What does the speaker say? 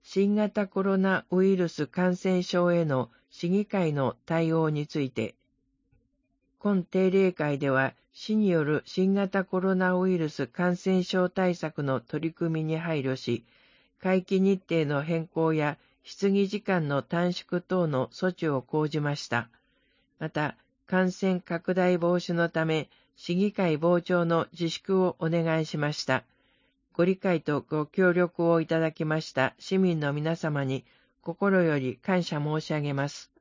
新型コロナウイルス感染症への市議会の対応について、今定例会では、市による新型コロナウイルス感染症対策の取り組みに配慮し、会期日程の変更や質疑時間の短縮等の措置を講じました。また、感染拡大防止のため、市議会傍聴の自粛をお願いしました。ご理解とご協力をいただきました市民の皆様に心より感謝申し上げます。